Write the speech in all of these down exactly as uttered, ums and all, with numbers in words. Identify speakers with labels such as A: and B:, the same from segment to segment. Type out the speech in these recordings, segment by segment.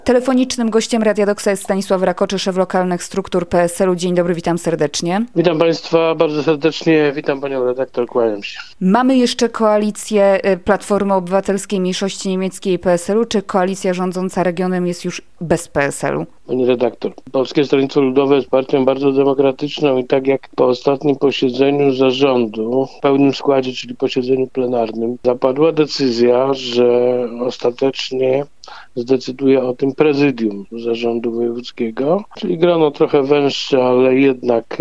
A: Telefonicznym gościem Radia Doksa jest Stanisław Rakoczy, szef lokalnych struktur P S L u. Dzień dobry, witam serdecznie.
B: Witam Państwa bardzo serdecznie, witam Panią redaktor, kłaniam się.
A: Mamy jeszcze koalicję Platformy Obywatelskiej, Mniejszości Niemieckiej i P S L u, czy koalicja rządząca regionem jest już bez P S L u?
B: Pani redaktor, Polskie Stronnictwo Ludowe jest partią bardzo demokratyczną i tak jak po ostatnim posiedzeniu zarządu w pełnym składzie, czyli posiedzeniu plenarnym, zapadła decyzja, że ostatecznie zdecyduje o tym prezydium zarządu wojewódzkiego, czyli grono trochę węższe, ale jednak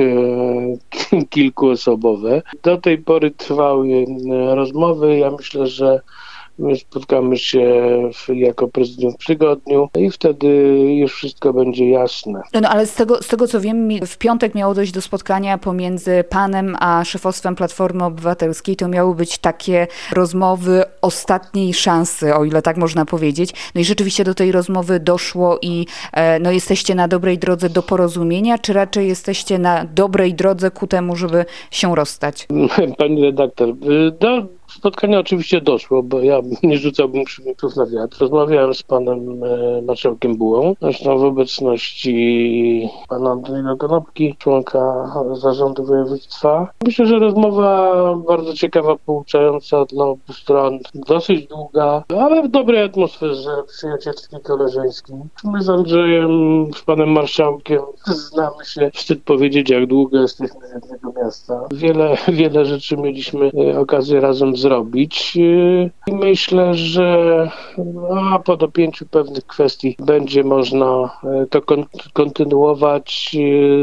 B: e, kilkuosobowe. Do tej pory trwały rozmowy. Ja myślę, że my spotkamy się w, jako prezydium w tygodniu i wtedy już wszystko będzie jasne.
A: No, no ale z tego, z tego co wiem, w piątek miało dojść do spotkania pomiędzy panem a szefostwem Platformy Obywatelskiej. To miały być takie rozmowy ostatniej szansy, o ile tak można powiedzieć. No i rzeczywiście do tej rozmowy doszło i e, no jesteście na dobrej drodze do porozumienia, czy raczej jesteście na dobrej drodze ku temu, żeby się rozstać?
B: Pani redaktor, do spotkania oczywiście doszło, bo ja nie rzucałbym przymiotów na wiatr. Rozmawiałem z panem e, marszałkiem Bułą, zresztą w obecności pana Antoniego Konopki, członka zarządu województwa. Myślę, że rozmowa bardzo ciekawa, pouczająca dla obu stron, dosyć długa, ale w dobrej atmosferze przyjacielskiej, koleżeńskiej. My z Andrzejem, z panem marszałkiem znamy się, wstyd powiedzieć, jak długo jesteśmy z jednego miasta. Wiele, wiele rzeczy mieliśmy okazję razem zrobić i myślę, że a po dopięciu pewnych kwestii będzie można to kon- kontynuować,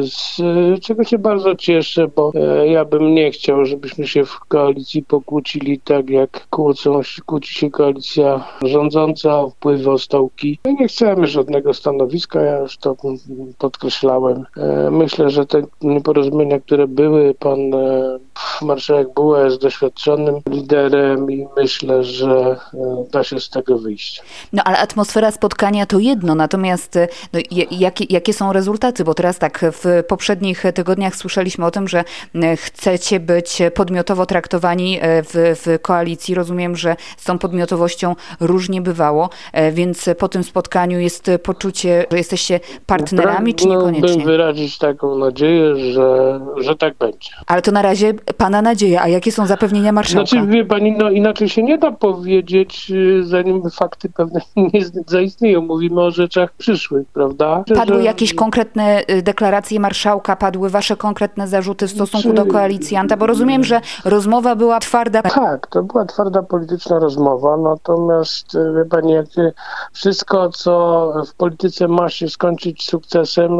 B: z czego się bardzo cieszę, bo ja bym nie chciał, żebyśmy się w koalicji pokłócili tak jak kłócą, kłóci się koalicja rządząca o wpływy, o stołki. Ja nie chcemy żadnego stanowiska, ja już to podkreślałem. Myślę, że te nieporozumienia, które były, pan marszałek Buła jest doświadczonym liderem i myślę, że da się z tego wyjść.
A: No ale atmosfera spotkania to jedno, natomiast no, jakie, jakie są rezultaty? Bo teraz tak, w poprzednich tygodniach słyszeliśmy o tym, że chcecie być podmiotowo traktowani w, w koalicji. Rozumiem, że z tą podmiotowością różnie bywało, więc po tym spotkaniu jest poczucie, że jesteście partnerami, czy niekoniecznie?
B: Bym wyrazić taką nadzieję, że, że tak będzie.
A: Ale to na razie pana nadzieja, a jakie są zapewnienia marszałka?
B: Znaczy, wie pani, no inaczej się nie da powiedzieć, zanim fakty pewne nie zaistnieją. Mówimy o rzeczach przyszłych, prawda?
A: Padły
B: że...
A: jakieś konkretne deklaracje marszałka, padły wasze konkretne zarzuty w stosunku
B: Czy...
A: do koalicjanta, bo rozumiem, że rozmowa była twarda.
B: Tak, to była twarda polityczna rozmowa, natomiast wie pani, jak wszystko, co w polityce ma się skończyć sukcesem,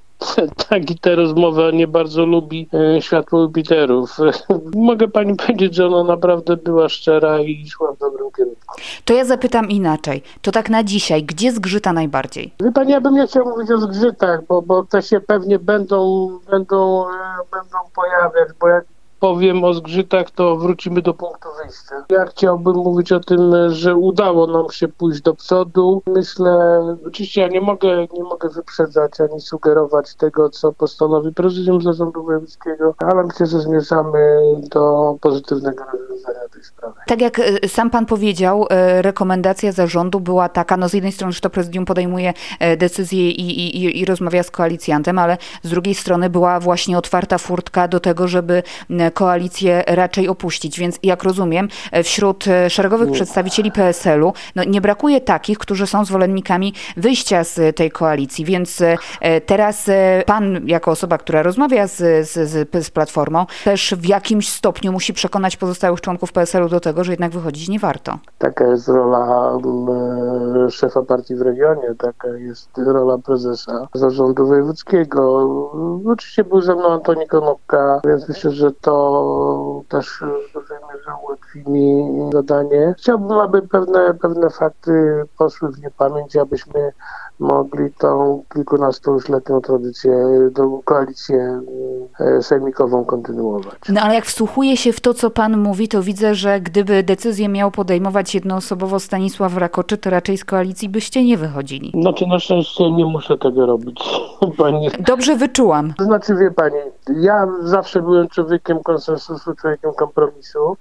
B: tak i tę rozmowę nie bardzo lubi światło Jupiterów. Mogę pani powiedzieć, że ona naprawdę była szczera i szła w dobrym kierunku.
A: To ja zapytam inaczej. To tak na dzisiaj, gdzie zgrzyta najbardziej?
B: Wie pani, ja bym nie chciał mówić o zgrzytach, bo, bo te się pewnie będą, będą, będą pojawiać, bo jak powiem o zgrzytach, to wrócimy do punktu wyjścia. Ja chciałbym mówić o tym, że udało nam się pójść do przodu. Myślę, oczywiście ja nie mogę, nie mogę wyprzedzać ani sugerować tego, co postanowi prezydium zarządu wojewódzkiego, ale myślę, że zmierzamy do pozytywnego rozwiązania tej sprawy.
A: Tak jak sam pan powiedział, rekomendacja zarządu była taka, no z jednej strony, że to prezydium podejmuje decyzje i, i, i rozmawia z koalicjantem, ale z drugiej strony była właśnie otwarta furtka do tego, żeby koalicję raczej opuścić. Więc jak rozumiem, wśród szeregowych nie. przedstawicieli P S L u no, nie brakuje takich, którzy są zwolennikami wyjścia z tej koalicji. Więc teraz pan, jako osoba, która rozmawia z, z, z Platformą, też w jakimś stopniu musi przekonać pozostałych członków P S L u do tego, że jednak wychodzić nie warto.
B: Taka jest rola e, szefa partii w regionie, taka jest rola prezesa zarządu wojewódzkiego. Oczywiście był ze mną Antoni Konopka, więc myślę, że to też w dużej mierze ułatwi mi zadanie. Chciałbym, aby pewne, pewne fakty poszły w niepamięć, abyśmy mogli tą kilkunastoletnią tradycję, tą koalicję sejmikową kontynuować.
A: No ale jak wsłuchuję się w to, co pan mówi, to widzę, że gdyby decyzję miał podejmować jednoosobowo Stanisław Rakoczy, to raczej z koalicji byście nie wychodzili.
B: Znaczy na szczęście nie muszę tego robić. Pani...
A: Dobrze wyczułam.
B: Znaczy wie pani, ja zawsze byłem człowiekiem konsensusu, człowiekiem kompromisu.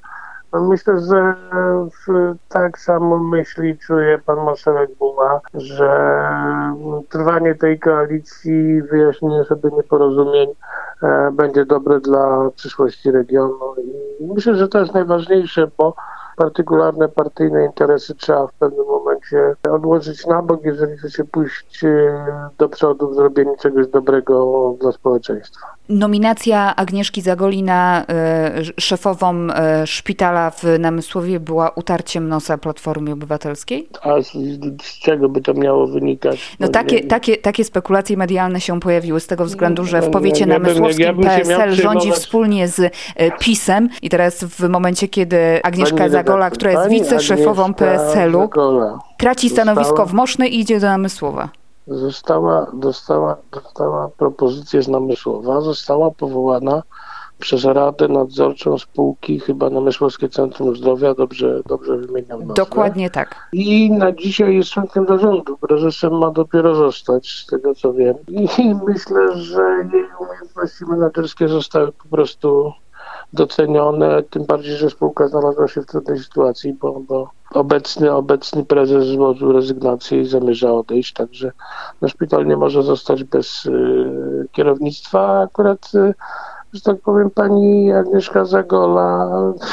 B: Myślę, że tak samo myśli, czuje pan marszałek Buła, że trwanie tej koalicji, wyjaśnienie sobie nieporozumień będzie dobre dla przyszłości regionu. I myślę, że to jest najważniejsze, bo partykularne partyjne interesy trzeba w pewnym momencie odłożyć na bok, jeżeli chce się pójść do przodu w zrobieniu czegoś dobrego dla społeczeństwa.
A: Nominacja Agnieszki Zagoli na y, szefową y, szpitala w Namysłowie była utarciem nosa Platformy Obywatelskiej?
B: A z, z czego by to miało wynikać?
A: No takie, takie, takie spekulacje medialne się pojawiły z tego względu, że w powiecie ja namysłowskim ja bym, ja bym P S L rządzi wspólnie z y, PiS-em i teraz w momencie, kiedy Agnieszka pani Zagola, redaktor, która jest wiceszefową P S L-u, Zagola traci stanowisko została... w Moszny i idzie do Namysłowa.
B: Została, dostała, dostała propozycję z Namysłowa, została powołana przez Radę Nadzorczą spółki, chyba Namysłowskie Centrum Zdrowia, dobrze, dobrze wymieniam nazwę.
A: Dokładnie tak.
B: I na dzisiaj jest członkiem zarządu. Prezesem ma dopiero zostać, z tego co wiem. I myślę, że jej umiejętności menedżerskie zostały po prostu docenione, tym bardziej, że spółka znalazła się w trudnej sytuacji, bo, bo obecny, obecny prezes złożył rezygnację i zamierza odejść, także no, szpital nie może zostać bez y, kierownictwa. Akurat, y, że tak powiem, pani Agnieszka Zagola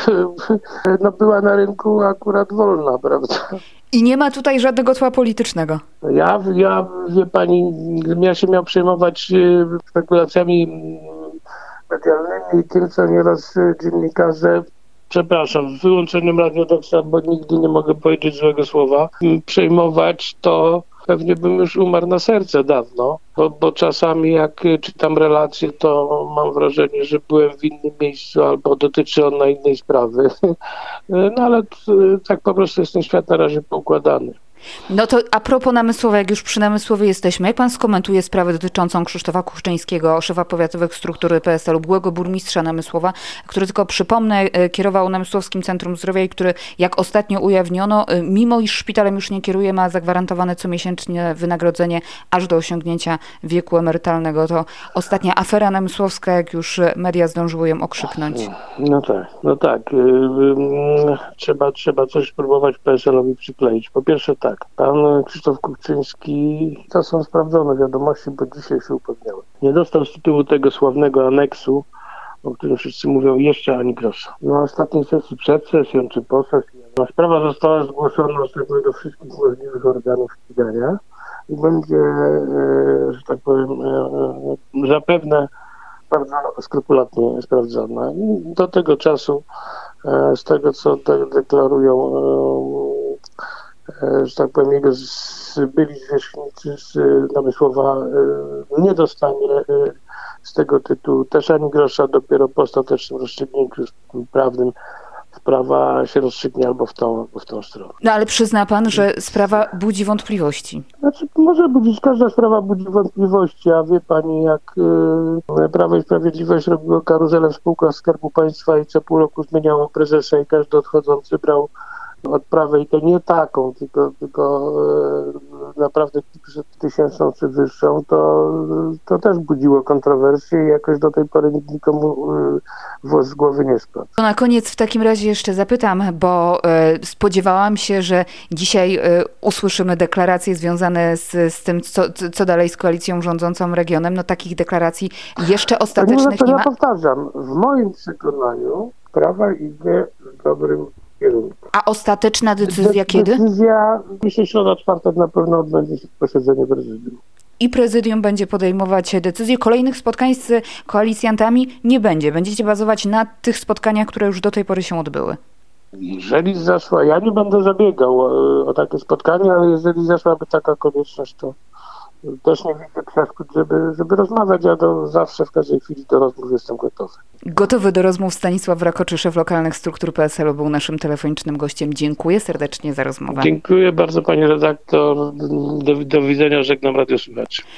B: y, no, była na rynku akurat wolna, prawda?
A: I nie ma tutaj żadnego tła politycznego.
B: Ja, ja wie pani, gdybym ja się miał przejmować y, spekulacjami medialnymi i tym, co nieraz dziennikarze, przepraszam, z wyłączeniem radiodoksa, bo nigdy nie mogę powiedzieć złego słowa, przejmować, to pewnie bym już umarł na serce dawno, bo, bo czasami jak czytam relacje, to mam wrażenie, że byłem w innym miejscu albo dotyczy on na innej sprawy. No ale tak po prostu jest ten świat na razie poukładany.
A: No to a propos Namysłowa, jak już przy Namysłowie jesteśmy, jak pan skomentuje sprawę dotyczącą Krzysztofa Kuchczyńskiego, szefa powiatowych struktury P S L-u, byłego burmistrza Namysłowa, który, tylko przypomnę, kierował Namysłowskim Centrum Zdrowia i który, jak ostatnio ujawniono, mimo iż szpitalem już nie kieruje, ma zagwarantowane comiesięczne wynagrodzenie aż do osiągnięcia wieku emerytalnego. To ostatnia afera namysłowska, jak już media zdążyły ją okrzyknąć.
B: No tak, no tak. Trzeba, trzeba coś spróbować P S L-owi przykleić. Po pierwsze tak. Tak, pan Krzysztof Kuchczyński, to są sprawdzone wiadomości, bo dzisiaj się upewniałem. Nie dostał z tytułu tego sławnego aneksu, o którym wszyscy mówią, jeszcze ani grosza. Na ostatniej sesji, przed sesją czy po sesji, no, sprawa została zgłoszona do wszystkich możliwych organów ścigania i będzie, e, że tak powiem, e, zapewne bardzo skrupulatnie sprawdzona. I do tego czasu, e, z tego co de- deklarują e, że tak powiem, jego z, byli zwierzchnicy z Namysłowa nie dostanie z tego tytułu też ani grosza, dopiero po ostatecznym rozstrzygnięciu prawnym sprawa się rozstrzygnie albo w tą, albo w tą stronę.
A: No ale przyzna pan, że sprawa budzi wątpliwości.
B: Znaczy, może budzić, każda sprawa budzi wątpliwości, a wie pani, jak yy, Prawo i Sprawiedliwość robiło karuzelę w spółkach Skarbu Państwa i co pół roku zmieniało prezesa i każdy odchodzący brał odprawę i to nie taką, tylko, tylko e, naprawdę tysięczną czy wyższą, to, to też budziło kontrowersje i jakoś do tej pory nikt nikomu e, włos z głowy nie spadł.
A: To na koniec w takim razie jeszcze zapytam, bo e, spodziewałam się, że dzisiaj e, usłyszymy deklaracje związane z, z tym, co, co dalej z koalicją rządzącą regionem. No takich deklaracji jeszcze ostatecznych
B: to nie,
A: nie
B: ma. Ja powtarzam, w moim przekonaniu sprawa idzie w dobrym kierunku.
A: A ostateczna decyzja
B: De-
A: kiedy?
B: Decyzja, myślę, środa, czwartek na pewno odbędzie się posiedzenie prezydium.
A: I prezydium będzie podejmować decyzje. Kolejnych spotkań z koalicjantami nie będzie. Będziecie bazować na tych spotkaniach, które już do tej pory się odbyły.
B: Jeżeli zaszła, ja nie będę zabiegał o, o takie spotkanie, ale jeżeli zaszłaby taka konieczność, to też nie widzę przeszkód, żeby, żeby rozmawiać. Ja do, zawsze w każdej chwili do rozmów jestem gotowy.
A: Gotowy do rozmów Stanisław Rakoczy, szef lokalnych struktur P S L-u, był naszym telefonicznym gościem. Dziękuję serdecznie za rozmowę.
B: Dziękuję bardzo pani redaktor. Do, do widzenia, żegnam radiosłuchaczy.